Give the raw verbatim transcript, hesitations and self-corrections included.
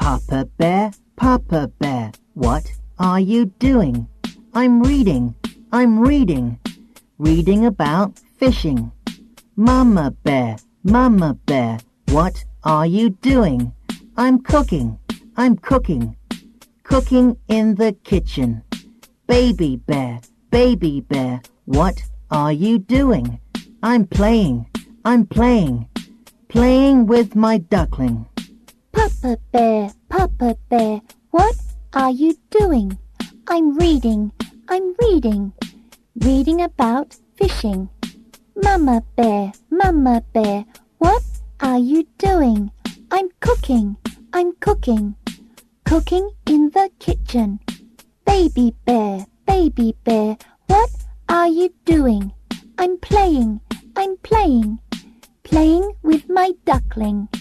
Papa Bear, Papa Bear, what are you doing? I'm reading, I'm reading, reading about fishing. Mama Bear, Mama Bear, what are you doing? I'm cooking, I'm cooking, cooking in the kitchen. Baby Bear, Baby Bear, what are you doing? I'm playing, I'm playing, playing with my duckling. Papa Bear, Papa Bear, what are you doing? I'm reading, I'm reading, reading about fishing. Mama Bear, Mama Bear, what are you doing? I'm cooking, I'm cooking, cooking in the kitchen. Baby Bear, Baby Bear, what are you doing? I'm playing, I'm playing, playing with my duckling.